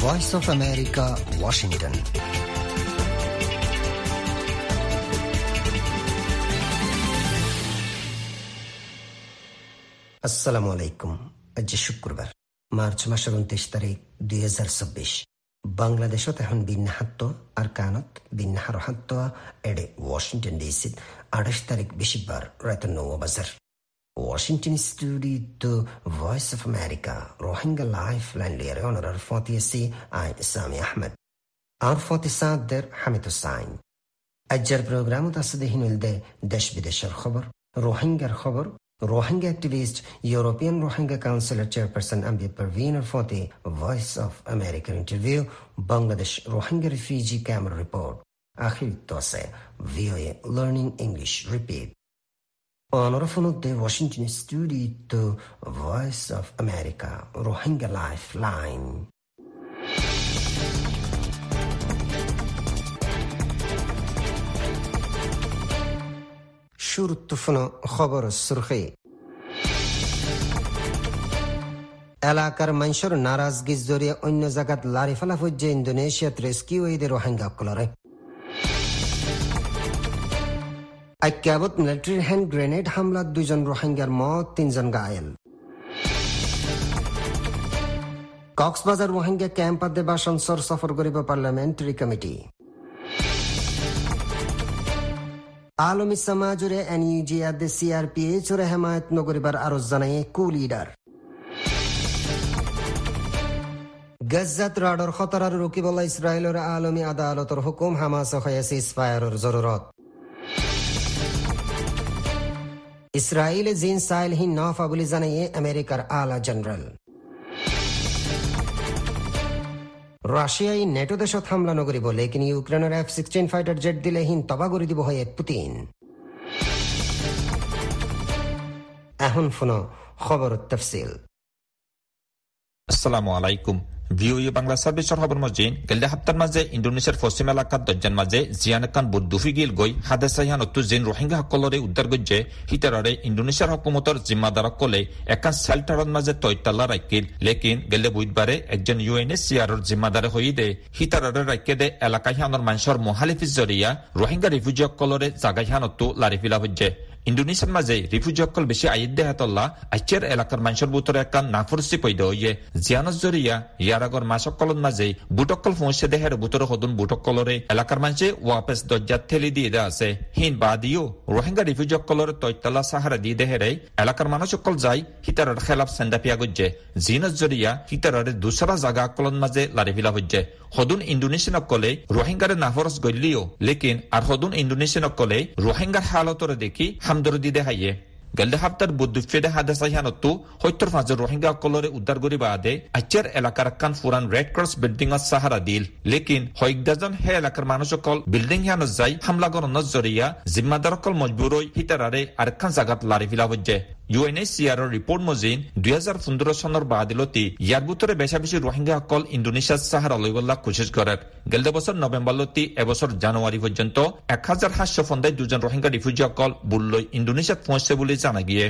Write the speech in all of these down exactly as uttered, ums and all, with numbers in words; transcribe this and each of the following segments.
Voice of America, Washington. আসসালামু আলাইকুম। আজ শুক্রবার, মার্চ মাসের উনত্রিশ তারিখ দুই হাজার চব্বিশ। বাংলাদেশত এখন বিন্যাহাত্ত আর কানত বিন্যাহার হাত্ত এডে ওয়াশিংটন ডিসি আঠাশ তারিখ বেশিবার রাত নৌ বাজার। Washington studio Voice of America Rohingya Lifeline lere onorar forty-si ay Sami Ahmed ar forty-saat der Hamid Hussain ajjar programu tasde hinulde desh bideshar khabar Rohingya khabar Rohingya activist European Rohingya Council chairperson Ambi Parveen forty Voice of America interview Bangladesh Rohingya refugee camp report akhir tose V O A Learning English repeat Onorofonu de Washington studio to Voice of America Rohingya Lifeline. শুরুত্তফনো খবর সুরখি এলাকার মানুষের নারাজগির জরিয়ে অন্য জায়গাত লারি ফেলা হচ্ছে ইন্দোনেশিয়াত rescue এইদের রোহিঙ্গা কলরে আইক্যাবত মিলিটারি হ্যান্ড গ্রেনেড হামলাত দুইজন রোহিঙ্গার মত, তিনজন ঘায়েল। কক্সবাজার রোহিঙ্গা ক্যাম্পাতে বাসন সর সফর করিব পার্লামেন্টারি কমিটি। আলমী সমাজরে এনইউজি আদে সিআরপিএইচ ওরে হেমায়ত নগরিবার আরো জানায় কু লিডার। গাজ্জাত রাডর খতরার রুকিবলা ইসরায়েলের আলমী আদালতর হুকুম হামাস হয়ে সিজফায়ারের জরুরত। ইসরায়েলে জিন সাইলহীন নফা বলে জানিয়ে আমেরিকার আলা জেনারেল। রাশিয়ায় নেটো দেশত হামলা নগরিব, লেকিন ইউক্রেনের এফ সিক্সটিন ফাইটার জেট দিলে হিন তবা করে দিব হয়ে পুতিন। এখন ফোনো খবর তফসিল। আসসালামু আলাইকুম। ভিওএ বাংলা সার্ভিসৰ খবৰ মজিন গেলে হাপ্তাৰ মাজে ইণ্ডোনেছিয়াৰ পশ্চিম এলেকাত দৰ্জন মাজে জিয়ানকান বুদ্ধুফি গিল গৈ হাদেসাহিয়ানতো যেন ৰোহিংগা সকলৰে উদ্ধাৰ গজ্জে হিতাৰৰে ইণ্ডোনেছিয়াৰ হকুমতৰ জিম্মাদাৰসকলে একান চেল্টাৰৰ মাজে তৈতালা ৰাখিল, লেকিন গেলে বুধবাৰে একজন ইউ এন এছ চি আৰৰ জিম্মাদাৰে হৈ দে হিতাৰৰে ৰাখে দে এলেকাহিয়ানৰ মানুহৰ মহালিফিৰ জৰিয়া ৰোহিংগা ৰিফিউজিসকলৰে জাগাহিয়ানতো লাৰি ফিলা হৈছে। ইণ্ডোনেছিয়াৰ মাজে ৰিফিউজিসকল বেছি আইদে হাতল্লা আচ্যাৰ এলেকাৰ মানুহৰ বুটৰ একান নাফৰচি পৈদ হৈয়ে জিয়ানৰ জৰিয়া ইয়াৰ আগৰ মাছসকলৰ মাজে বুটকল পৌঁছে দেহেৰ বুটৰ সদন বুটকলৰে এলেকাৰ মানুহে ৱাপেছ দৰ্জাত ঠেলি দি দে আছে। হিন বাদিও ৰোহিংগা ৰিফিউজিসকলৰ তৈতালা চাহাৰা দি দেহেৰে এলেকাৰ মানুহসকল যাই হিতাৰৰ খেলাপ চেণ্ডা পিয়া গজ্জে জিনৰ জৰিয়া হিতাৰৰে দুচৰা জাগাসকলৰ মাজে লাৰি ফিলা হৈছে। সদন ইণ্ডোনেছিয়ানসকলে ৰোহিংগাৰে নাফৰচ গলিও, লেকিন আর সদন ইণ্ডোনেছিয়ানসকলে ৰোহিংগাৰ হালতৰে দেখি হামদৰ দি দেখায়ে। গেলে হাপ্তাৰ বুদ্ধুফেদে হাদেসাহিয়ানতো সত্যৰ মাজৰ ৰোহিংগাসকলৰে উদ্ধাৰ কৰিব আদে আচ্যাৰ এলেকাৰ একান ফুৰান ৰেড ক্ৰছ বিল্ডিঙত চাহাৰা দিল, লেকিন হয়দাজন হে এলেকাৰ মানুহসকল বিল্ডিং হিয়ানত যাই হামলা গণনৰ জৰিয়া জিম্মাদাৰসকল মজবুৰ হৈ হিতাৰাৰে আৰু এখন জাগাত লাৰি ফিলা হৈছে। ইউ এন এইচ চি আৰৰ ৰিপৰ্ট মজিন দুই হাজাৰ পোন্ধৰ চনৰ বাদিলতি ইয়াৰ বুটৰে বেচা বেছি ৰোহিংগাসকল ইণ্ডোনেছিয়াত চাহাৰা লৈ গল্লা কোচিছ কৰে। গেলে বছৰ নৱেম্বৰলতি এবছৰ জানুৱাৰী পৰ্যন্ত এক হাজাৰ সাতশ পঞ্চাছ দুজন ৰোহিংগা ৰিফিউজিসকল বুললৈ ইণ্ডোনেছিয়াত পৌঁছে বুলি জানা গিয়ে।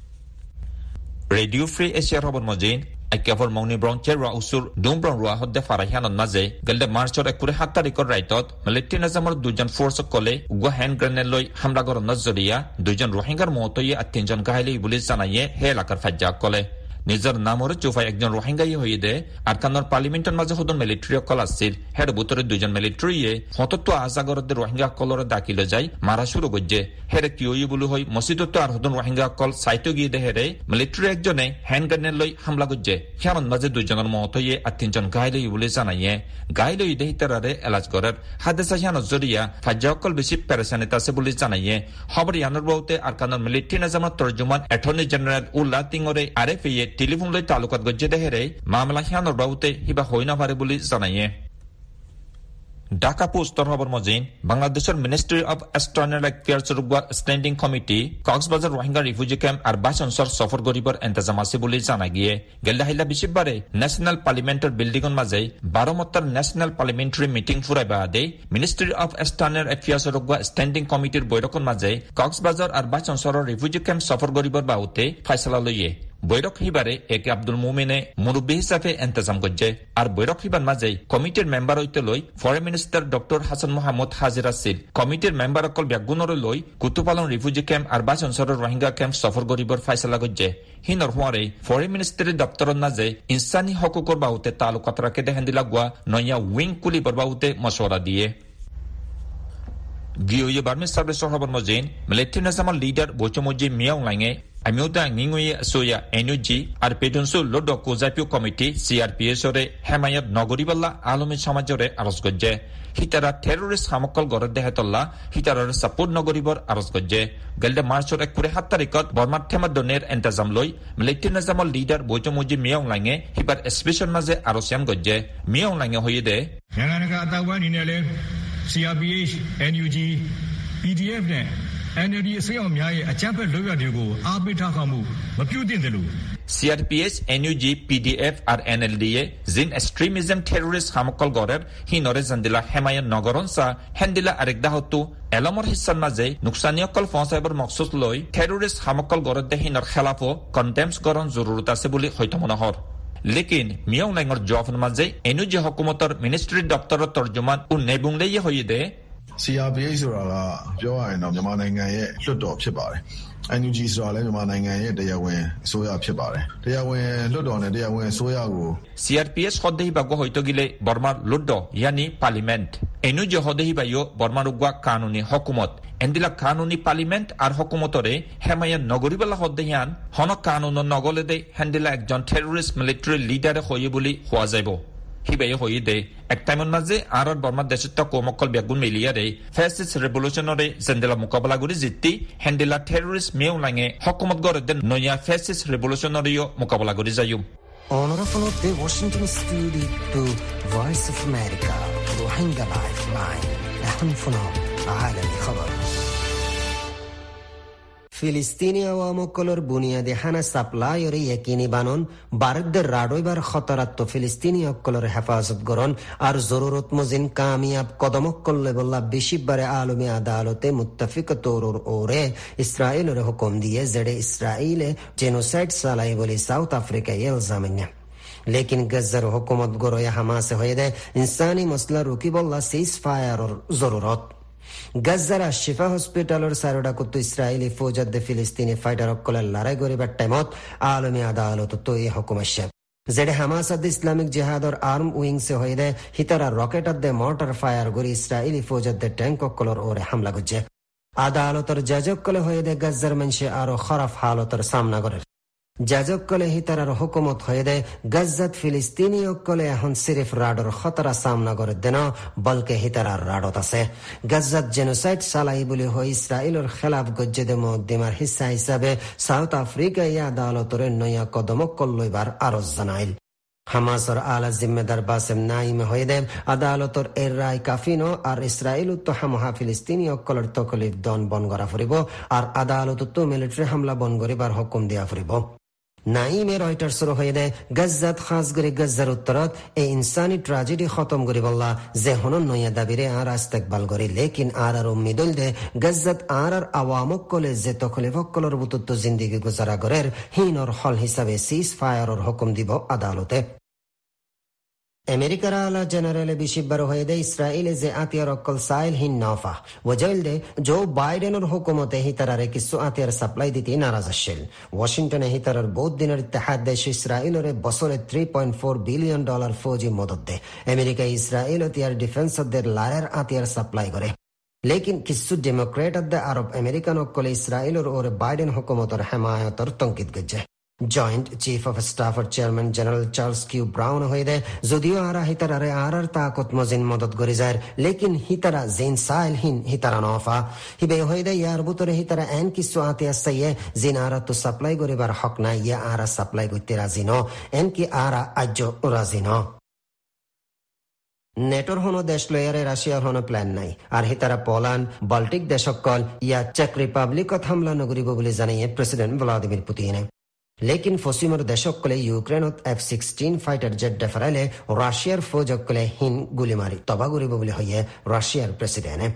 ৰেডিঅ' ফ্ৰী এছিয়াৰ খবৰ মজিন আইক্যাফৰ মৌনী ব্ৰঞ্চেৰ ৰোৱা উচুৰ ডুমব্ৰং ৰোৱা সদ্যে ফাৰাহিয়ানৰ মাজে গেলে মাৰ্চৰ একুৰে সাত তাৰিখৰ ৰাইটত মিলিটাৰী নাজামৰ দুজন ফৰ্চসকলে উগুৱা হেণ্ড গ্ৰেনেড লৈ হামলা কৰাৰ জৰিয়া দুজন ৰোহিংগাৰ মহতয়ে আৰু তিনজন ঘাইলে বুলি জানায়ে সেই এলেকাৰ ফাজ্যাসকলে। নিজৰ নামৰে চৌফাই একজন ৰোহিংগাই হৈ দে আৰকানৰ পাৰ্লিমেণ্টৰ মাজে সদন মিলিটাৰীসকল আছিল। হেৰ বুটৰে দুজন মিলিটাৰীয়ে সতত্ব আজাগৰতে ৰোহিংগাসকলৰে দাখিলে যাই মাৰা চুৰু গজ্জে। হেৰে কিয় বুলি হৈ মছজিদতো আৰু সদন ৰোহিংগাসকল চাইটো গিয়ে দে হেৰে মিলিটাৰী একজনে হেণ্ড গ্ৰেনেড লৈ হামলা গজ্জে। সিয়ানৰ মাজে দুজনৰ মহতয়ে আৰু তিনজন ঘাইলে বুলি জানায়ে। ঘাইলে দে হিতাৰাৰে এলাজ কৰে হাদেসা সিয়ানৰ জৰিয়া ফাজ্যাসকল বেছি পেৰেচানিত আছে বুলি জানায়ে। খবৰ ইয়ানৰ বহুতে আৰকানৰ মিলিটাৰী নাজামৰ তৰ্জুমান এটৰ্নি জেনেৰেল উল্লা টিঙৰে আৰ এফ এ টেলিফোন লৈ তালুকাত গজ্জে দেহেৰে মামলা সিয়ানৰ বাবুতে কিবা হৈ নাপাৰে বুলি জানায়ে। ঢাকা পোষ্টৰ খবৰ মজিন বাংলাদেশৰ মিনিষ্ট্ৰী অব এক্সটাৰ্নেল এফেয়াৰ্ছৰ standing committee Cox's Bazar Rohingya refugee camp আৰু বাছ অঞ্চল সফৰ কৰিবৰ ইন্তজাম আছে বুলি জানা গিয়ে। গেলা হিলা বিচিবাৰে নেশ্যনেল পাৰ্লিমেণ্টৰ বিল্ডিঙৰ মাজে বাৰ মতাৰ নেশ্যনেল পাৰ্লিমেণ্টাৰী মিটিং ফুৰাই বাদে মিনিষ্ট্ৰী অব এক্সটাৰ্নেল এফেয়াৰ্ছৰ ষ্টেণ্ডিং কমিটিৰ বৈঠকৰ মাজে কক্সবাজাৰ আৰু বাছ অঞ্চলৰ ৰিফিউজি কেম্প সফৰ কৰিবৰ বাবুতে ফাইচলা লয়ে। বৈরক হিবারে একে আব্দুল মুমিনে মুরব্বী হিসাবে এন্তেজাম করছে আর বৈরক হিবার মাঝে কমিটির মেম্বার হইতে লই foreign minister doctor Hasan Mahmud হাজির আসিল কমিটির মেম্বার অকল ব্যাগুণর লই কুতুপালন রিফিউজি ক্যাম্প আর বাসনসরের রোহিঙ্গা ক্যাম্প সফর গরিবর ফাইসলা করছে হিনর হুয়ারে ফরেন মিনিস্টারের দপ্তরের নাজে ইনসানি হকুকর বাহুতে তালুকাত রাখে দেখেন দিলা গুয়া নয়া উইং কুলিবর বাহুতে মশওয়ারা দিয়ে ভিওএ বার্মিজ সার্ভিস সহবর মজিন মিলিটারি নাজামাল লিডার বচমজি মিয়াও লাইঙে আমিউদা নিঙ্গুয়ে সোয়া এনইউজি আর পেটনসু লড কোজাপিও কমিটি সিআরপিএস রে হেমায়ত নগরীবাল্লা আলমী সমাজরে আরজ গজ্জে হিতারা টেরোরিস্ট হামকল গড় দেহেতল্লা হিতারার সাপোর্ট নগরীবর আরজ গজ্জে গেলদে মার্চর এক কুড়ি সাত তারিখত বর্মার থেমাদনের এন্তাজাম লই মিলিটারি নাজামাল লিডার বচমজি মিয়াও লাইঙে হিবার এসপিশন মাঝে আরসিয়াম গজ্জে মিয়াও লাইঙে হইয়ে দে নানানগা আতাওয়ানি নেলে সিআরপিএস এনইউজি পিডিএফ নে N L D အစိုးရများရဲ့အကြမ်းဖက်လုပ်ရပ်တွေကိုအားပေးထားမှုမပြုသင့်တယ်လို့ C R P S N U G P D F আর N L D A জিন এক্সট্রিমিজম টেররিস্ট হামকল গরের হিনরে জান্দিলা হেমায়ন নগরন সা হেন্দিলা আরেকদা হতু এলমর হিসার মাঝে নুকসানিয়কল ফসাইবর মকসুদ লই টেররিস্ট হামকল গরের দে হিনর খেলাফো কন্টেম্পস গরন জরুরত আছে বলি হয়তো মনে হর लेकिन मियां लाइंगर जॉफन माजे एनयूजी हुकूमतर मिनिस्ट्री दफ्तर तर्जुमान उ नेबुंगले ये होई दे C R P H ဆိုတာကပြောရရင်တော့မြန်မာနိုင်ငံရဲ့လွှတ်တော်ဖြစ်ပါတယ်။ N U G ဆိုတာလည်းမြန်မာနိုင်ငံရဲ့တရားဝင်အစိုးရဖြစ်ပါတယ်။တရားဝင်လွှတ်တော်နဲ့တရားဝင်အစိုးရကို C R P S hoddehi bago hoyto gile Burmar luddo yani parliament N U G hoddehi bayo Burmar ugwa kanuni hukumat endila kanuni parliament আর hukumatore hemayan nogoribala hoddehian hono kanun nogolede handila ekjon terrorist military leader hoye boli hua jaibo হিবাই হই দে এক Timon মাঝে আর বর্মার দেশের তো কোমকল বেগুন মিলিয়ারে fascist revolutionary জেন্দেলা মোকাবেলা করে জিত্তি হ্যান্ডেলা terrorist মেও লাঙে হকুমত গড়ে দেন নয়া ফ্যাসিস্ট রেভলিউশনারিও মোকাবেলা করে যাইম Honorable the Washington Studio to Voice of America Rohingya Lifeline أهم فنون عالم خبر ফিলিস্তিনি আওয়ামকলর বুনিয়াদে হানা সাপ্লাই ওরে ইয়াকিনি বানন ভারতের রাডইবার খতরাত্ম ফিলিস্তিনি অকলর হেফাজত করন আর জরুরত মজিন কামিয়াব কদমকল লেবল্লা বেশিবারে আলমী আদালতে মুত্তাফিক তৌরুর ওরে ইসরায়েলের হুকুম দিয়ে জেডে ইসরায়েলে জেনোসাইড চালাই বলে সাউথ আফ্রিকায় ইলজামিয়া लेकिन गज्जर हुकूमत गोरोया हमास होए दे इंसानी मसला रुकी बल्ला सीज फायर और जरूरत गज्जरा शिफा हॉस्पिटल और सारोडा कुत्तु इस्राएली फौजद दे फिलिस्तीनी फाइटर अक्कल लड़ाई गोरी बट्टेमत आलमी अदालत तो ये हुक्म है जेडे हमास द इस्लामिक जिहाद और आर्म विंग से होए दे हितरा रॉकेट दे मोटर फायर गोरी इस्राएली फौजद दे टैंक अक्कल और हमला गुजे अदालत और जज अक्कल होए दे गज्जर मंशे आरो खराब हालत और सामना करे जाजकले हितारार हुकुमत হয়ে দেয় গজ্জাত ফিলিস্তিনি অকলে এখন সিরিফ রাডর খতরা সামনা করে দেন বলকে হিতারার রাডত আছে গজ্জাত জেনোসাইড চালাই বলি হয় ইসরায়েলের খেলাফ গজ্জেদে মুকদ্দিমার হিস্সা হিসাবে সাউথ আফ্রিকা এই আদালতের নয়া কদম লইবার আরজ জানাইল হামাসর আলা জিম্মেদার বাসেম নাইম হয়ে দেয় আদালতর এর রায় কাফিনো আর ইসরায়েল তো হামহা ফিলিস্তিনি অকলের তকলিফ দন বন করা ফুরিব আর আদালত তো মিলিটারি হামলা বন করিবার হুকুম দিয়া ফুরিব নাইমে রয়টার্সর হয়ে দেয় গজ্জাত খাস করে গজ্জার উত্তরত এই ইনসানি ট্রাজেডি খতম করি বললা যে হনন নয়া দাবিরে আর ইস্তেকবাল করি লেকিন আর আর উম্মিদুল দে গজ্জাত আর আর আওয়ামক কলে যে তকলিফ কলর বুতুত্ব জিন্দেগি গুজারা করের হিনর হল হিসাবে সিজ ফায়ারর হুকুম দিব আদালতে আমেরিকার আলা জেনারেল বিশিবার হয়ে দেয় ইসরায়েলে যে আতিয়ার অকল সাইল হিন নফা ওয়াজাইল দে জো বাইডেনের হুকুমতে হিতারারে কিছু আতিয়ার সাপ্লাই দিতে নারাজ আসেল ওয়াশিংটনে হিতারার বহুত দিনের ইত্তেহাদ দেশ ইসরায়েলের বছরে three point four billion dollar ফৌজি মদত দে আমেরিকা ইসরায়েল তিয়ার ডিফেন্সদের লারের আতিয়ার সাপ্লাই করে লেকিন কিছু ডেমোক্রেট আরব আমেরিকান অকলে ইসরায়েলের ওর বাইডেন হুকুমতের হেমায়তর তঙ্কিত গজ্জে জয়েন্ট চিফ অফ স্টাফের chairman general Charles Q Brown হয়ে দেয় যদিও আরা হিতারারে আর আর তাকত মজিন মদত করে যায় লেকিন হিতারা জিন সাইল হিন হিতারা নফা হিবে হয়ে দেয় ইয়ার বুতরে হিতারা এন কিছু আতে আসছে জিন আরা তো সাপ্লাই করিবার হক নাই ইয়া আরা সাপ্লাই করতে রাজি ন এন কি আরা আজ্য রাজি ন নেটোর হনো দেশ লয়ারে রাশিয়ার হনো প্ল্যান নাই আর হিতারা পোল্যান্ড বাল্টিক দেশকল ইয়া চেক রিপাবলিকত হামলা নগরিব বলে জানিয়ে প্রেসিডেন্ট ভ্লাদিমির পুতিনে लेकिन फसिमर देशकले यूक्रेनत एफ सिक्सटीन फाइटर जेट डेफराइले राशियार फौजकले हिन गुली मारी तबा गरीब बोले हइए राशियार प्रेसिडेंट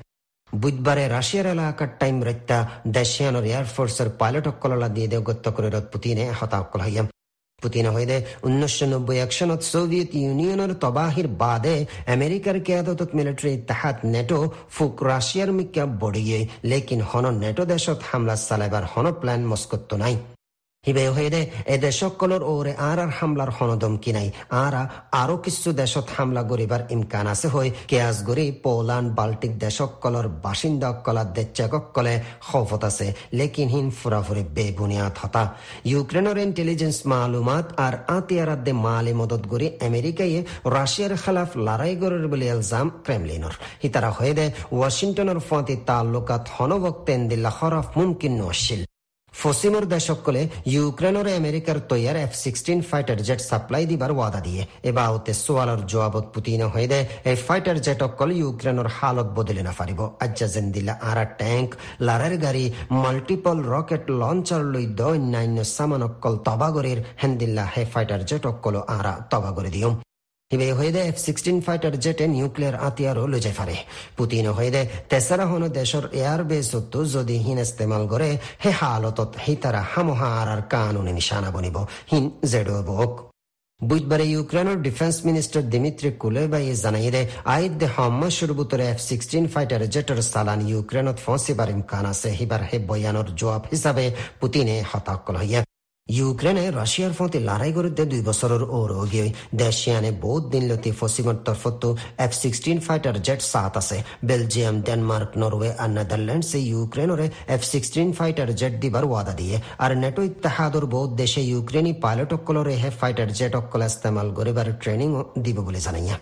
বুধবারে রাশিয়ার এলাকার টাইম রাইতা দেশিয়ানোর এয়ারফোর্সের পাইলট অকললা দিয়ে দেওগত্য করে পুতিনে হতা অকল হইয়াম পুতিন হইদে উনিশশো নব্বই এক সনত সোভিয়েত ইউনিয়নের তবাহির বাদে আমেরিকার কেয়াদত মিলিটারি ইত্তেহাদ নেটো ফুক রাশিয়ার মিক্কা বড়িয়ে লেকিন হন নেটো দেশত হামলা চালাইবার হন প্ল্যান মস্কোত নাই হিবে হইদে এ দেশকলর ওরে আর আর হামলার হনদমকি নাই আরা আরো কিছু দেশত হামলা গরিবার ইমকান আছে হই কেয়াস গরি পোল্যান্ড বাল্টিক দেশকলর বাসিন্দা কলা দেচকলে খফত আছে লেকিন হিন ফুরাফুরি বেবুনিয়াদ হতা ইউক্রেনের ইন্টেলিজেন্স মালুমাত আর আতিয়ারাদ্দে মালি মদত গরি আমেরিকায় রাশিয়ার খেলাফ লড়াই গরের বলে ইলজাম ক্রেমলিনর হিতারা হইদে ওয়াশিংটনের ফতি তাল্লুকাত হনবক্তেন দিল্লা খরফ মুমকিন নশিল ফসিমর দেশকলে ইউক্রেনের আমেরিকার তৈয়ার F sixteen fighter jet supply দিবার ওয়াদা দিয়ে এবাউতে সোয়ালর জবাবত পুতিন হয়ে দেয় এই ফাইটার জেট অকল ইউক্রেনের হালত বদলে না পারিব আজ্জাজেন দিলা আরা ট্যাঙ্ক লারের গাড়ি মাল্টিপল রকেট লঞ্চার লইদ অন্যান্য সামান অকল তবাগরের হেন্দিল্লা হে ফাইটার জেট অকল আরা তবাগরে দিও হিবে হয়ে দেয় এফ সিক্সটিন ফাইটার জেটে নিউক্লিয়ার আতিয়ারও লজে ফারে পুতিন হয়ে দেয় তেসারা হন দেশের এয়ারবেস যদি হিন ইস্তেমাল করে হে হালতত হিতারা হামোহা আর কানুনে নিশানা বনিব হিন জেডো বক বুধবারে ইউক্রেনের ডিফেন্স মিনিস্টার দিমিত্রি কুলেবাইয়ে জানাই দেয় আইদ দে হাম্মা শুরুবুতরে এফ সিক্সটিন ফাইটার জেটের সালান ইউক্রেনত ফসিবার ইমকান আছে হিবার হে বয়ানোর জবাব হিসাবে পুতিনে হতাকল হইয়া ইউক্রেনে রাশিয়ার ফতে লড়াই করতে দুই বছরের ওর গিয়ে দেশিয়ানে বহুত দিন লতি ফসিমর তরফত এফ সিক্সটিন ফাইটার জেট সাত আছে বেলজিয়াম ডেনমার্ক নরওয়ে আর নেদারল্যান্ডসে ইউক্রেনের এফ সিক্সটিন ফাইটার জেট দিবার ওয়াদা দিয়ে আর নেটো ইত্তেহাদর বহুত দেশে ইউক্রেনি পাইলট অকলরে হে ফাইটার জেট অকল ইস্তেমাল করিবার ট্রেনিং দিব বলে জানাইয়া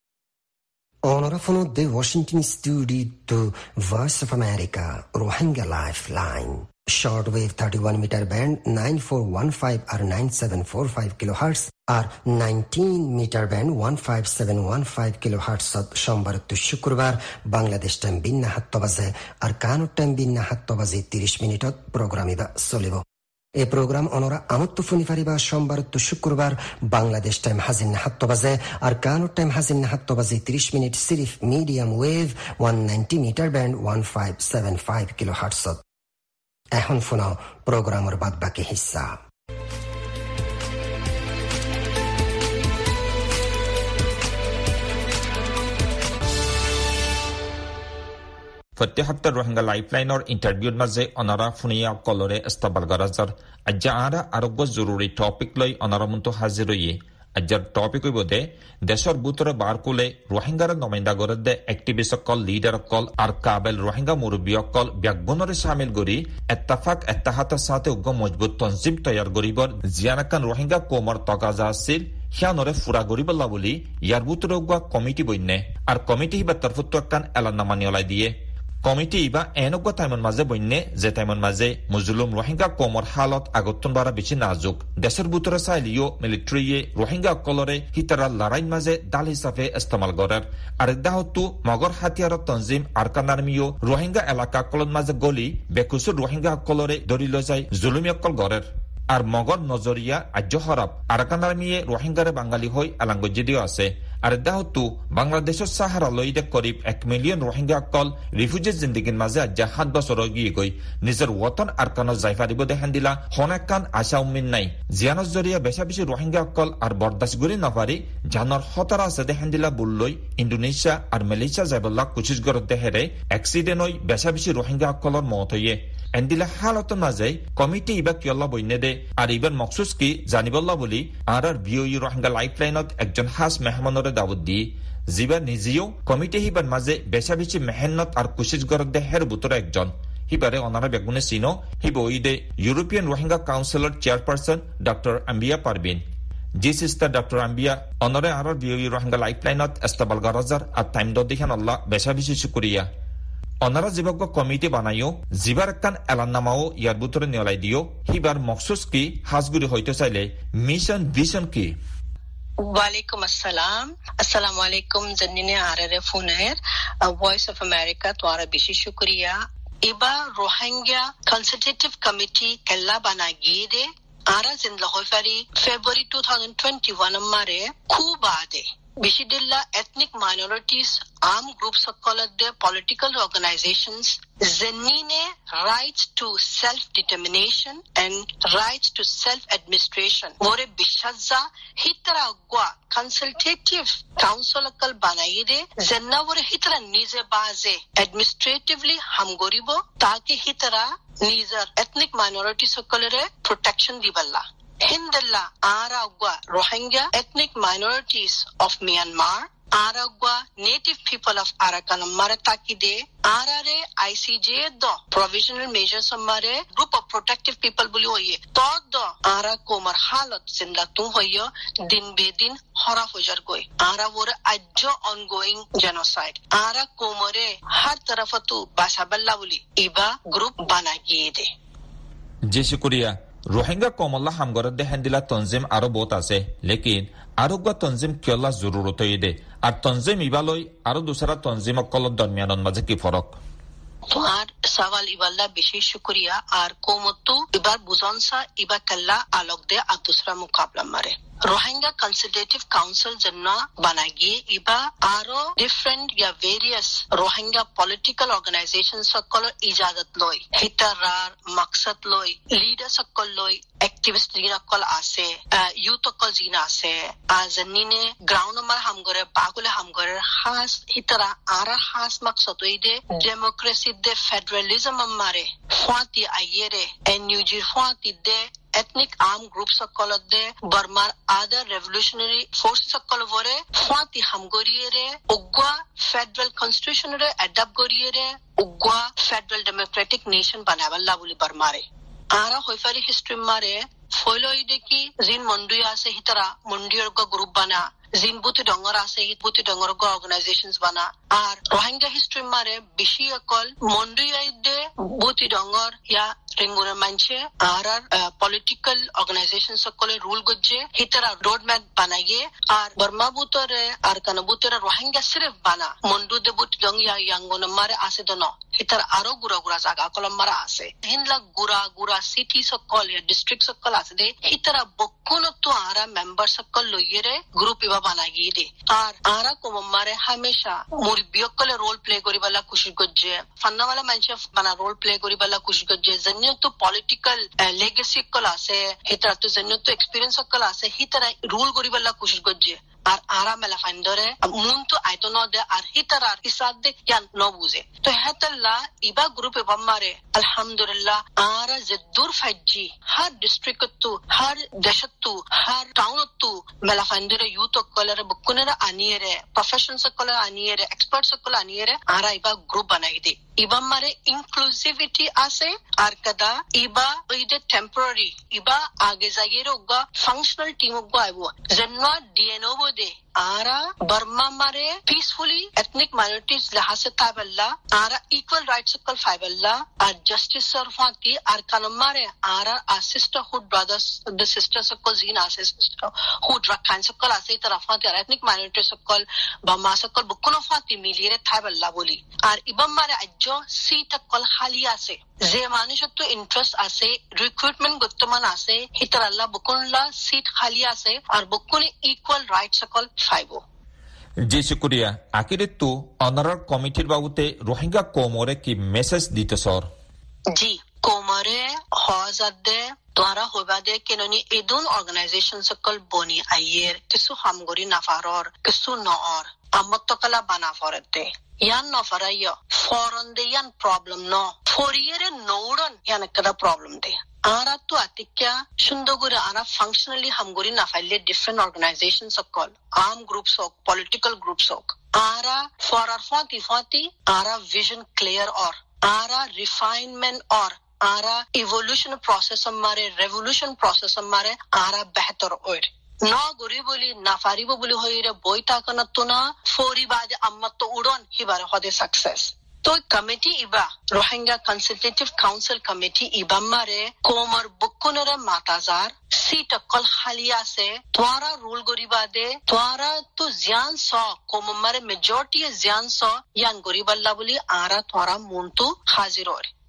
Onorevole de Washington studio to Voice of America Rohingya Lifeline shortwave thirty-one meter band nine four one five or nine seven four five kilohertz or nineteen meter band one five seven one five kilohertz সোমবার to শুক্রবার Bangladesh time বিন্না সাত বাজে আর Canada time বিন্না সাত বাজে ত্রিশ মিনিটত প্রোগ্রামিবা চলিব এই প্রোগ্রাম অনরা আমত্ত ফুনি ফারিবা সোমবার তো শুক্রবার বাংলাদেশ টাইম হাজিন সাত বাজে আর কানাডা টাইম হাজিন সাত বাজে ত্রিশ মিনিট সিরিফ medium wave one ninety metre band one five seven five kilohertz এখন শোনাও প্রোগ্রামের বাদ বাকি হিস্সা فتحت روهنگا লাইফলাইন और इंटरव्यू मजे अनरा फुनिया कलरे इस्तेमाल गराजर अज्जा आरा आरोग्य जरूरी टॉपिक लई अनरा मुंतो हाजिर होइए अज्जार टॉपिक बोदे देशर बुतर बारकुले रोहिंगार नमाइंदा गरदे एक्टिविस्ट कल लीडर कल और काबेल रोहिंगा मुरब्बी कल ब्यागबनरे शामिल गरी इत्तेफाक इत्तेहादर साथे उग्र मजबूत तंजीम तैयार गरिबर जियानाकान रोहिंगा कोमर तगाजा আছিল হিয়ানরে ফুরা গরিবল্লা বলি ইয়ার বুতরে উগ্র কমিটি বইনে আর কমিটি হিবা তরফত কান এলান্না নিয়লাই দিয়ে কমিটি বা এনগ্য টাইমন মাঝে বন্যে যে টাইমন মাঝে মুজলুম রোহিঙ্গা কমর হালত আগতন বারা বেশি নাজুক দেশের বুতরে চাইলিও মিলিটারিয়ে রোহিঙ্গা কলরে হিতারা লড়াই মাঝে দাল হিসাবে ইস্তেমাল করার আর দাহতু মগর হাতিয়ার তঞ্জিম আরকান আর্মিও রোহিঙ্গা এলাকা কলন মাঝে গলি বেকুসুর রোহিঙ্গা কলরে দরি লৈ যায় জুলুমিয়া কল গড়ের আর মগর নজরিয়া আজ্য হরাব আরকান আর্মিয়ে রোহিঙ্গারে বাঙালি হই আলাঙ্গজিদিও আছে আর দাহতু বাংলাদেশের সাহারা লইদে করিব এক মিলিয়ন রোহিঙ্গা কল রিফিউজি জিন্দিগির মাঝে আজ্জা সাত বছর গিয়ে গই নিজের ওতন আরকানত জাইফারিব দেখান দিলা হনাকান আশা উম্মিন নাই জিয়ানর জরিয়া বেশা বেশি রোহিঙ্গা কল আর বরদাস্ত করি নপারি জানর হতারা আছে দেখান দিলা বুল্লই ইন্দোনেশিয়া আর মালয়েশিয়া যাইবল্লা কুচিস গরত দেহেরে অ্যাক্সিডেন্ট হই বেশা বেশি রোহিঙ্গা কলর মত হইয়ে এন্দিলা হালতন মাঝে কমিটি ইবা কিয়ল্লা বইনে দে আর ইবার মকসুস কি জানিবল্লা বলি আর আর ভিওই রোহিঙ্গা লাইফলাইনত একজন হাস মেহমানরে দাওয়াত দি জিবা নিজেও কমিটি হিবার মাঝে বেশা বেশি মেহনত আর কুচিস গরত দেহের বুতরে একজন হিবারে অনারা বেগুনে চিনো হিব ইদে European Rohingya councillor chairperson doctor Ambia Parvin জি সিস্টার ডক্টর আম্বিয়া অনরে আর আর ভিওই রোহিঙ্গা লাইফলাইনত ইস্তেমাল গরাজার আর টাইম দ দেখান আল্লাহ বেশা বেশি শুকরিয়া অনারা জীবজ্ঞ কমিটি বানাইও জিবার কান এলান্নামাও ইয়ার বুতরে নিয়লাই দিও হিবার মকসুস কি হাজগুড়ি হইতে চাইলে মিশন ভিশন কি ওয়ালাইকুম আসসালাম আসসালামু আলাইকুম জন্নিনে আররে ফোনের ভয়েস অফ আমেরিকা তোরা বেশি শুকরিয়া এবার রোহিঙ্গা কনসালটেটিভ কমিটি কেল্লা বানাগিয়ে আরা জিন্দলা হইফারি ফেব্রুয়ারি twenty twenty-one মারে খুব আদে Bishidilla ethnic minorities, armed groups সকলে the political organizations zenine rights to self-determination and rights to self-administration. More bishazza hitara gwa consultative council kal banaide zenna more hitara nize baze administratively hamgoribo taki hitara nizer ethnic minorities sokolere protection diballa. Hindalla Aragwa Rohingya ethnic minorities of Myanmar, Aragwa native people of Arakan Maratakide, Arare I C J do provisional measures amare group of protective people buli hoye todo Ara komar halat zinda tum hoyo din bedin hora hojar goy Ara wore ajjo ongoing genocide Ara komare har tarafatu basaballa buli iba group banagiyede जैसे कुरिया Rohingya कोमल्ला हमगरद दे हंदिला तंजीम आरो बहुत आसे लेकिन आरोग्य तंजीम क्योला जरूरत है दे আর তনজিম ইবালই আর দুসরা তনজিম call দরমিয়ানন মাঝে কি ফরক তোমার সওয়াল ইবাল্লা বিশেষ শুকরিয়া আর কোমতু ইবার বুজনসা ইবা কাল্লা আলোক দে আর দুসরা মুকাবলা মারে Rohingya Consultative Council janna banagi iba aro different ya various Rohingya political organizations sakol ijadat loy hitarar maqsad loy leaders sakol loy activist dina kol ase youth kol jina ase azanine ground mar hamgore bagule hamgore has hitara ara has maqsad oide democracy de federalism amare fati ayere nug fati de ethnic armed groups সকল দে বর্মার other revolutionary forces সকল ভরে ফাতি হামগরিয়েরে উগা federal constitution রে adapt করিয়েরে উগা federal democratic nation বানাবাল্লা বলি বর্মারে আরা হইফারি হিস্ট্রি মারে ফয়লইদে কি জিন মন্ডুয়া আছে হিতরা মন্ডিয়র গো গ্রুপ বানা জিন বুতি ডঙ্গর আছে হিত বুতি ডঙ্গর গো অর্গানাইজেশনস বানা আর রোহিঙ্গা হিস্ট্রি মারে বেশি অকল মন্ডুয়াইদে বুতি ডঙ্গর ইয়া রেঙ্গুনা মানছে আর পলিটিক্যাল অর্গানাইজেশন সকলে রুল গজ্জে হিতরা রোড ম্যাপ বানাইয়ে আর বর্মা বুতরে আর কানা বুতরে রোহিঙ্গা সিরফ বানা মন্ডু দে বুতি ডং ইয়া ইয়াঙ্গনা মারে আছে দনো হিতরা আরো গুরা গুরা জায়গা কলম মারা আছে হিনলা গুরা গুরা সিটি সকল ইয়া ডিস্ট্রিক্ট সকল আছে দে হিতরা বকুন তো আরা মেম্বার সকল লইয়েরে গ্রুপ ইবা বানাইয়ে দে আর আরা কোম মারে হামেশা মুরি বিয়কলে রোল প্লে করিবালা খুশি গজ্জে ফান্নাওয়ালা মানছে বানা রোল প্লে করিবালা খুশি গজ্জে তো পলিটিক্যাল লেগেসি কল আছে হিতরা তো জন্য তো এক্সপেরিয়েন্স কল আছে হিতরা রুল করিবালা কোশিশ করছে আর আরা মেলা ফাইন্ডরে মুন তো আইতো ন দে আর হিতরা হিসাব দে ইয়ান ন বুঝে তো হেতলা ইবা গ্রুপে বাম্মারে আলহামদুলিল্লাহ আরা জদুর ফাইজি হার ডিস্ট্রিক্ট তো হার দেশত তো হার টাউন তো মেলা ফাইন্ডরে ইউথ কলরে বকুনেরা আনিয়েরে প্রফেশনালস কলরে আনিয়েরে এক্সপার্টস কলরে আনিয়েরে আরা ইবা গ্রুপ বানাই দে ইবা মারে ইনক্লুসিভিটি আছে আর কদা ইবা ওইদে টেম্পোরারি ইবা আগে জাগিয়ে রোগা ফাংশনাল টিম গো আইবো জন্না ডিএনও বদে আরা বর্মা মারে পিসফুলি এথনিক মাইনরিটিস লাহাসে তাইবাল্লা আরা ইকুয়াল রাইটস সকল ফাইবাল্লা আর জাস্টিস সরফাতি আর কানমারে আরা সিস্টারহুড ব্রাদার্স দ্য সিস্টার্স সকল জিন আছে সিস্টারহুড রাখান সকল আছে তরফাতি আর এথনিক মাইনরিটিস সকল বামা সকল বকুনো ফাতি মিলিয়ে তাইবাল্লা বলি আর ইবা মারে আজ্জো সিট কল খালি আছে যে মানুষের তো ইন্টারেস্ট আছে রিক্রুটমেন্ট বর্তমান আছে হিতার আল্লাহ বকুনলা সিট খালি আছে আর বকুনে ইকুয়াল রাইট সকল ফাইবো জি শুক্রিয়া আকিরে তো অনারার কমিটির বাবুতে রোহিঙ্গা কোমরে কি মেসেজ দিতে সর জি কোমরে হজাদে তোরা হইবাদে কেননি এদুন অর্গানাইজেশন সকল বনি আইয়ের কিছু হামগরি নাফারর কিছু নর আমত্তকলা বানা ফরতে yan no farayo foron de yan problem no foriyere nouron yan kada problem de ara to atikya shundogura ara functionally hamgori na faile different organizations of call armed groups of political groups of ara for our fati fati ara vision clear or ara refinement or ara evolution process amare revolution process amare ara behtar or no gori boli nafari boli hoire boita kana tuna fori bade amma to udon hibare hode success to committee iba Rohingya Consultative Council committee iba mare komar bukkunere matazar seat kol khaliya se twara rule gori bade twara to zyan so komar majority zyan so yan gori balla boli ara twara muntu hazir or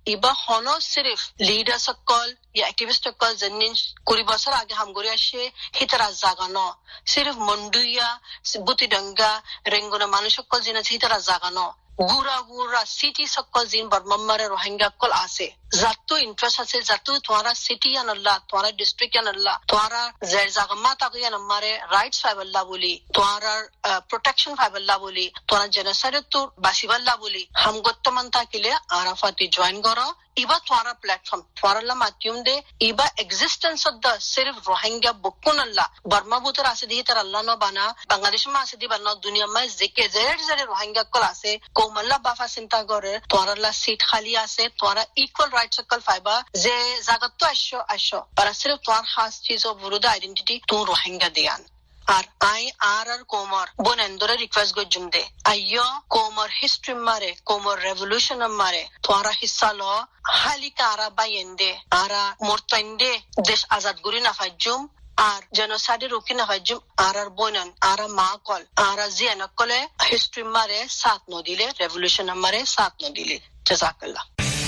ইবা হনো সিরিফ leader সকল ইয়া activist সকল জেনিন কুড়ি বছর আগে হামগরি আসে হিতারা জাগানো সিরিফ মন্ডুইয়া বুতিডাঙ্গা রেঙ্গুনা মানুষ সকল জিন আছে হিতারা জাগানো গুড়া গুড়া সিটি সকল জিন বর্মাম্মারে রোহিঙ্গা কল আছে যাতো ইন্টারেস্ট আছে যাতো তোমারা সিটি আনল্লাহ তোমারা ডিস্ট্রিক্ট আনল্লাহ তোমারা জাগমা তাকিয়া নামারে রাইটস ফাইবাল্লাহ বলি তোমারা প্রোটেকশন ফাইবাল্লাহ বলি তোমারা জেনোসাইড তো বাসিবাল্লাহ বলি হাম গত্তমান তাকিলে আরাফাতি জয়েন করো ইবা তোমারা প্ল্যাটফর্ম তোমারা মাধ্যম দে ইবা এক্সিস্টেন্স অফ দ্য সির্ফ রোহিঙ্গা বকুন আল্লাহ বর্মা বুতর আছে দিহি তার আল্লাহ ন বানা বাংলাদেশ মা আছে দি বানা দুনিয়া মা জেকে জেড জেড রোহিঙ্গা কল আছে কোমল্লা বাফা চিন্তা করে তোমারা সিট খালি আছে তোমারা ইকুয়াল রাইট সকল ফাইবা যে জাগাত তো আসো আসো पर सिर्फ তোমার খাস চিজ ও বুরুদা আইডেন্টিটি তো রোহিঙ্গা দেয়ান আর আই আর আর কোমর বনেন্দরে রিকোয়েস্ট গজুম দে আইয়ো কোমর হিস্ট্রি মারে কোমর রেভলিউশন মারে তোরা হিস্সা লো হালি কারা বাইন্দে আরা মরতাইন্দে দেশ আজাদ গুরি না ফাজুম আর জেনোসাইড রুকি না ফাজুম আর আর বনন আর মা কল আর জিয়ানা কলে হিস্ট্রি মারে সাথ ন দিলে রেভলিউশন মারে সাথ ন দিলে জাযাকাল্লাহ।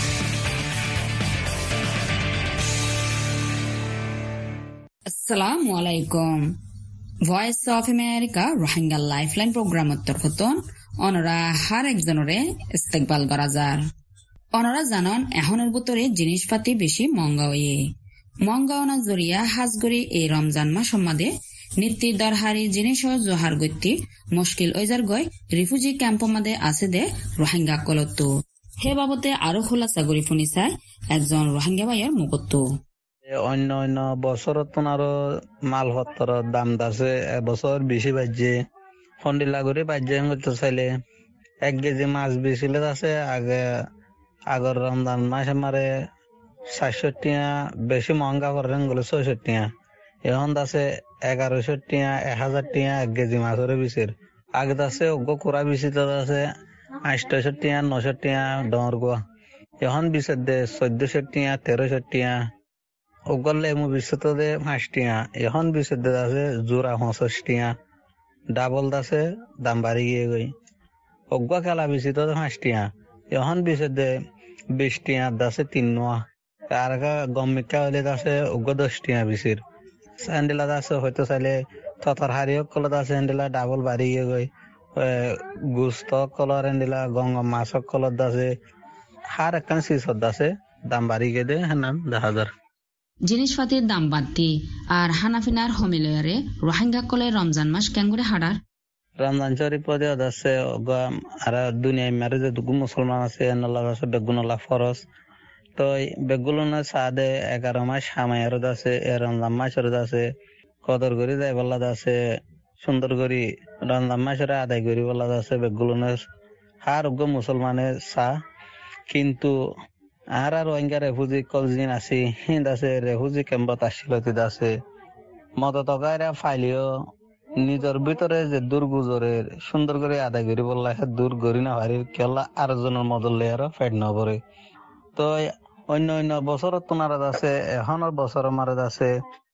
আসসালামু আলাইকুম। Voice of America Rohingya lifeline প্রোগ্রামত তরফতন অনরা হার একজনরে ইস্তেকবাল করা যার। অনরা জানন এখনের ভিতরে জিনিসপাতি বেশি মহঙ্গা হয়ে মহঙ্গাওনা জরিয়া হাজগরি এই রমজান মাস সম্মাদে নীতি দরহারি জিনিস জোহার গতি মুশকিল ওইজার গই রিফিউজি ক্যাম্প মাদে আছে দে রোহিঙ্গা কলত হে বাবতে আরো খোলাসা গরি ফুনি চাই একজন রোহিঙ্গা ভাইয়ের মুখত। অন্য অন্য বছরত আরো মালপত্র দাম দাসে এবছর বেশি বাজছে ফন্ডিলা করে বাজছে করতে চাইলে এক কেজি মাছ বেচিলে আছে আগে আগর রমজান মাস আমারে সাতশো টিয়া বেশি মহঙ্গা করেন গেলে ছয়শো টিয়া এখন আছে এগারোশো টিয়া এক হাজার টিয়া এক কেজি মাছের বিচির আগে আছে অজ্ঞ কোরা বিচিত আছে আটশো টিয়া নশো টিয়া ডর গোয়া এখন বিচের দে চোদ্দশো টিয়া তেরোশো টিয়া ওগলে মু বিশ্বত দে পাঁচ টিয়া এখন বিশ্বত দে আছে জোড়া পঞ্চাশ টিয়া ডাবল দাসে দাম বাড়ি গিয়ে গই অজ্ঞ খেলা বিচিত পাঁচ টিয়া এখন বিশ্বত দে বিশ টিয়া দাসে তিন নোয়া আর গমিকা হলে দাসে অজ্ঞ দশ টিয়া বিচির স্যান্ডেলা দাসে হয়তো চাইলে তথার হারিও কলত আছে হ্যান্ডেলা ডাবল বাড়ি গিয়ে গই গুস্ত কলর হ্যান্ডেলা গঙ্গা মাছ কলত দাসে হার একখান সিসত দাসে দাম বাড়ি গিয়ে দে হ্যাঁ নাম দেখা যার জিনিসপাতির দাম বাড়তি আর হানাফিনার হমিলয়ারে রোহিঙ্গা কলে রমজান মাস কেন করে হাডার রমজান শরীফ পদে আছে আর দুনিয়ায় মারে যে দুগু মুসলমান আছে নল্লা আছে বেগুনল্লা ফরজ তো বেগুলো সাদে এগারো মাস হামায়ের আছে রমজান মাসের আছে কদর করি যাই বল্লাদ আছে সুন্দর করি রমজান মাসের আদায় করি বল্লাদ আছে বেগুলো হার উগ্র মুসলমানের চা কিন্তু আর আর রোহিঙ্গা রেফুজি কলজিন আছে হিন্দ আছে রেফুজি ক্যাম্পত আসছিল আছে মত টকাইরা ফাইলিও নিজের ভিতরে যে দুর্গুজরের সুন্দর করে আদায় করি বললা দূর করি না পারি কেলা আর জনের মদল লেয়ার ফেট না পড়ে তো অন্য অন্য বছরত তোমার আছে এখনের বছর আমার আছে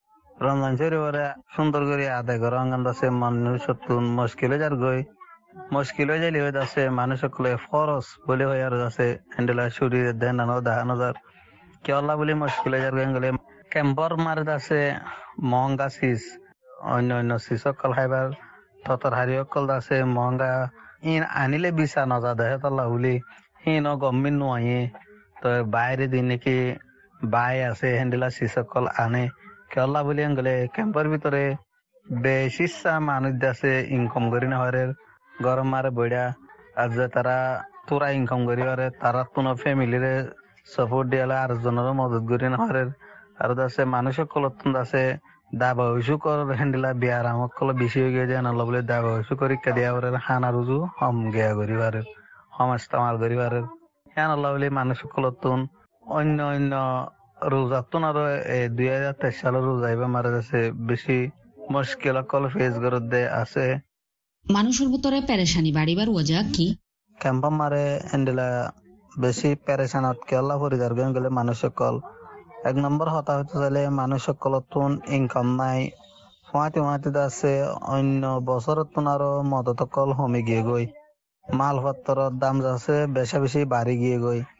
রমজান শরীফরে সুন্দর করে আদায় করা অঙ্গান আছে মানুষ মুশকিল যার গই মুশকিল হয়ে যাইলে হয়ে আছে মানুষ সকলে ফরস বলে হয়ে আর আছে হ্যান্ডেলা শরীরে দেখানো দেখানো যার কেলা বলে মুশকিল হয়ে যার গেলে ক্যাম্পর মারে আছে মহঙ্গা সিস অন্য অন্য সিস সকল খাইবার ততর হারি সকল আছে মহঙ্গা ইন আনিলে বিচা নজা দেহে তল্লা বলি হিন গভর্নমেন্ট নোয়ে তো বাইরে দিন নাকি বাই আছে হ্যান্ডেলা সিস সকল আনে কেলা বলি গেলে ক্যাম্পর ভিতরে বেশি মানুষ আছে ইনকাম করি না হয় গরম মারে বইয়া আর যে তারা তোরা ইনকাম করি পারে তারা কোনো ফ্যামিলিরে সাপোর্ট দিয়ে আর জনের মদত করি না পারে আর আছে মানুষের কলত আছে দাবা হইসু কর হ্যান্ডেলা বিয়ার আমার কল বেশি হয়ে গিয়ে যায় না বলে দাবা হইসু করি দিয়া পারে হানা রুজু হম গেয়া করি পারে হম ইস্তেমাল করি পারে হ্যাঁ আল্লাহ বলে মানুষের কলত অন্য অন্য রোজাতুন আরো দুই হাজার তেইশ সালের রোজাইবা মারা যাচ্ছে বেশি মুশকিল কল ফেস করতে আছে মানুষের ভিতরে পেরেশানি বাড়িবার ওজা কি ক্যাম্প মারে হ্যান্ডেলা বেশি পেরেশানত কেলা পরিদার গেলে মানুষ সকল এক নম্বর হতা হতে চাইলে মানুষ সকল ইনকাম নাই ফুয়াতে ফুয়াতে আছে অন্য বছরত আরো মদত কল কমে গিয়ে গই মালপত্রের দাম যাচ্ছে বেশি বেশি বাড়ি গিয়ে গই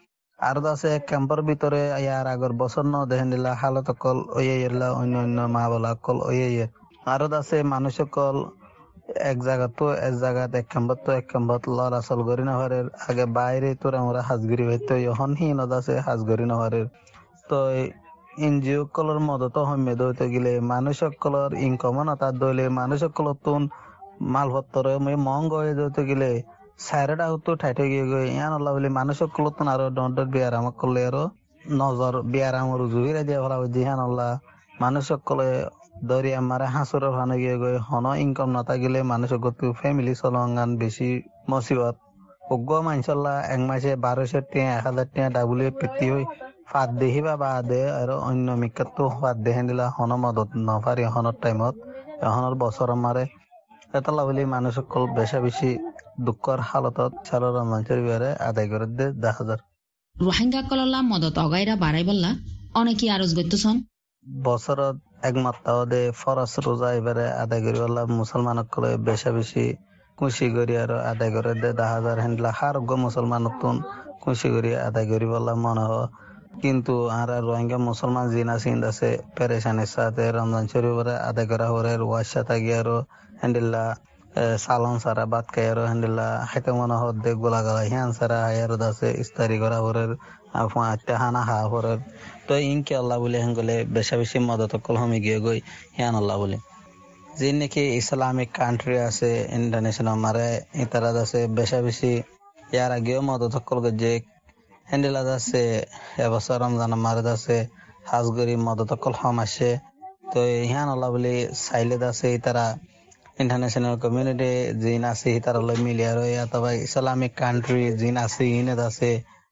আর আছে ক্যাম্পের ভিতরে ইয়ার আগর বছর ন দেখেন দিলা হালত কল ওয়ে ইলা অন্য অন্য মা বলা কল ওয়ে আর আছে মানুষ কল এক জায়গা তো এক জায়গা এক ক্যাম্পত তো এক ক্যাম্পত লড়া চল করি না হরের আগে বাইরে তোর আমরা হাজগিরি হইতো এখন হিনত আছে হাজগরি না হরের তো এনজিও কলর মদত হইমে দইতে গেলে মানুষ কলর ইনকম না তার দইলে মানুষ কলর তুন মালপত্র মহঙ্গ হয়ে যেতে গেলে সাইরেটা হতো ঠাইটে গিয়ে গিয়ে ইয়ান আল্লাহ বলে মানুষ কলতুন আরো দণ্ডের বিয়ারাম করলে আরো নজর বিয়ারাম জুহিরা দিয়ে ভালো জিহান আল্লাহ মানুষ কলে দরিয়া মারে হাঁসুর ভানে গিয়ে গিয়ে হন ইনকাম না থাকিলে মানুষ গতু ফ্যামিলি চলঙ্গান বেশি মসিবত অজ্ঞ মানসাল্লাহ এক মাসে বারোশো টিয়া এক হাজার টিয়া ডাবুলে পেতি হই ফাঁদ দেহি বা বা দে আর অন্য মিকাত তো ফাঁদ দেহেন দিলা হন মদত নপারি হনের টাইমত এখনের বছর মারে এতলা বলি মানুষ সকল বেশা বেশি দুঃখর হালতত সারা রমজান শরীফে আদায় করে দে দেখা যায় রোহিঙ্গা কললা মদত অগাইরা বাড়াই বললা অনেকে আরজ গত্যছন বছরত একমাত্র দে ফরজ রোজা এবারে আদায় করি বললা মুসলমান সকলে বেশা বেশি খুশি করি আর আদায় করে দে দেখা যায় হেনলা হারোগ্য মুসলমান নতুন খুশি করি আদায় করি বললা মনে হয় কিন্তু আর রোহিঙ্গা মুসলমান জিনা সিন্ধ আছে পেরেশানির সাথে রমজান শরীফে আদায় করা হরে ওয়াশা থাকি আরো হ্যান্ডিল্লা সালন সারা বাদ খাই আরো হ্যান্ডিল্লা হাইতে মনে হত দেখ গোলা গলা হিয়ান সারা হায়ার আছে ইস্তারি করা হরের হানা হা হরের তো ইনকে আল্লাহ বলে হেন গলে বেশা বেশি মদত কল হমি গিয়ে গই হিয়ান আল্লাহ বলে যে নাকি ইসলামিক কান্ট্রি আছে ইন্টারন্যাশনাল মারে ইতারা আছে বেশা বেশি ইয়ার আগেও মদত কল যে হ্যান্ডেলা আছে এবছর রমজান মারে আছে হাজগরি মদত কল হম আসে তো হিয়ান আল্লাহ বলে সাইলে আছে তারা ইন্টারন্যাশনাল কমিউনিটি জিন আছে তারা মিলি আর অথবা ইসলামিক কান্ট্রি জিন আছে ইনে আছে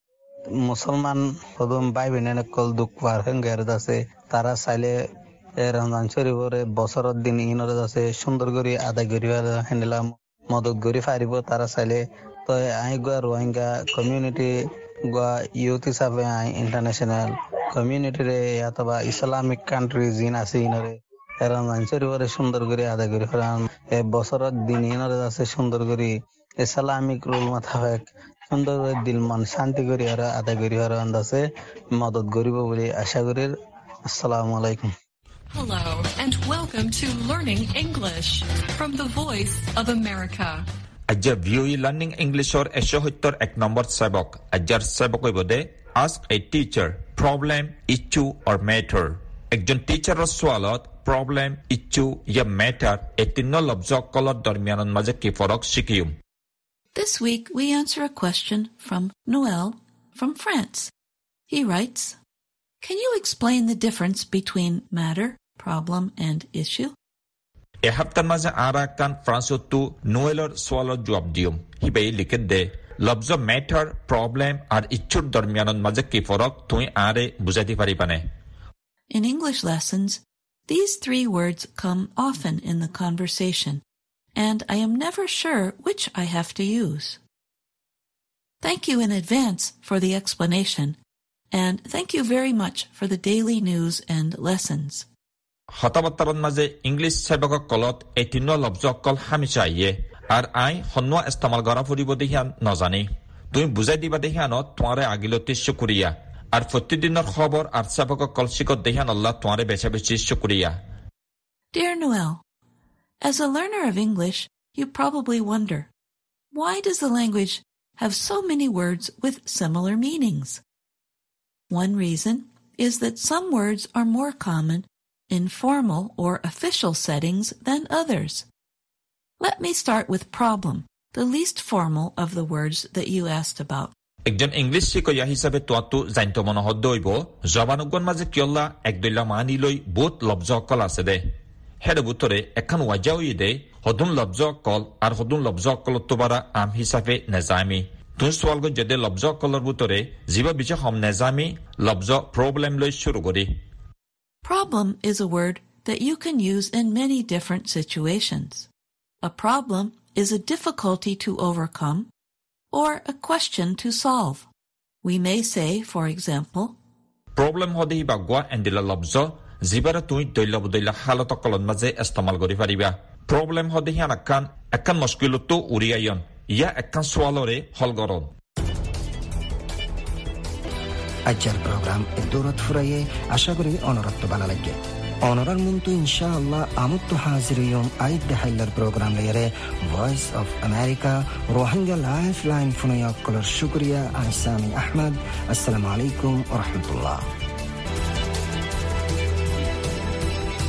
মুসলমান প্রথম ভাই বোনের কল দুঃখ পার হেঙ্গার আছে তারা চাইলে রমজান শরীফের বছরের দিন ইনর আছে সুন্দর করে আদায় করি হ্যান্ডেলা মদত করি পারিব তারা চাইলে তো আই গোয়া রোহিঙ্গা কমিউনিটি গোয়া ইউথ হিসাবে আই ইন্টারন্যাশনাল কমিউনিটিরে অথবা ইসলামিক কান্ট্রি জিন আছে ইনরে রমজান শরীফের সুন্দর করে আদায় করি বছরের দিন ইনরে আছে সুন্দর করে ইসলামিক রুল মোতাবেক সুন্দর করে দিল মন শান্তি করি আর আদায় করি আর আছে মদত করিব বলে আশা করি আসসালামু আলাইকুম Hello and welcome to Learning English from the Voice of America. Ajja V O E Learning English or এশোসত্তর এক নম্বর সবক আজ্জার সবক হইবদে Ask a teacher problem, issue or matter. একজন টিচাৰৰ সোৱালত problem, issue या matter এতিন্ন লব্জ কলৰ দৰমিয়ানৰ মাজে কি ফৰক শিকিম This week we answer a question from Noel from France. He writes, Can you explain the difference between matter, problem, and issue? এ হাপ্তাৰ মাজে আৰা কান ফ্ৰান্সতো নোৱেলৰ সোৱালৰ জবাব দিম হিবাই লিখে দে লব্জ matter, problem আৰু issue দৰমিয়ানৰ মাজে কি ফৰক তুই আৰে বুজাতি পাৰিবানে In English lessons, these three words come often in the conversation, and I am never sure which I have to use. Thank you in advance for the explanation, and thank you very much for the daily news and lessons. হতাবাত্তাৰৰ মাজে English সেবকক কলত এতিন্ন লব্জ call হামিচা ইয়ে আর I হন্নোৱা ইস্তেমাল কৰা ফুৰিব দেখিয়ান নজানি তুমি বুজাই দিবা দেখিয়ানত তোমাৰে আগিলতি শুক্ৰিয়া আর প্রতিদিনের খবর আর সেবকক কল শিকত দেখিয়ান আল্লাহ তোমারে বেশি বেশি শুক্রিয়া Dear Noel, as a learner of English, you probably wonder, why does the language have so many words with similar meanings? One reason is that some words are more common in formal or official settings than others. Let me start with problem, the least formal of the words that you asked about. একজন English শিকয়া হিচাপে তোৱাটো জানিত মনোহত দইব জবানুগন মাজে কিয়লা একদৈলা মানি লৈ বহুত লব্জ call আছে দে হেৰে বুতৰে এখন ওয়াজা হৈ দে হদুন লব্জ কল আর হদুন লব্জ কলত তোবাৰা আম হিচাপে নেজামি তুই সোৱালগ যেদে লব্জ কলৰ বুতৰে জিবা বিচে হম নেজামি লব্জ প্ৰবলেম লৈ শুরু কৰি Problem is a word that you can use in many different situations. A problem is a difficulty to overcome or a question to solve. We may say, for example, Problem hodi bagwa endila lobzo zibara tui doila budoila halato kolon maze istemal gori pariba. Problem hodi hian akan akan mushkilutu uriayon ya akan swalore hol goron. আজকের programme দৌলত ফুরাইয়ে আশা করি অনরত্ব ভালো লাগে অনরার মন্তু ইনশাআল্লাহ আমুত্ত হাজিরিয়ম আইদ দেহাইলার প্রোগ্রাম লেয়ারে Voice of America Rohingya lifeline ফুনাইয়া কলর শুক্রিয়া আহসামি আহমদ আসসালামু আলাইকুম ওয়া রাহমাতুল্লাহ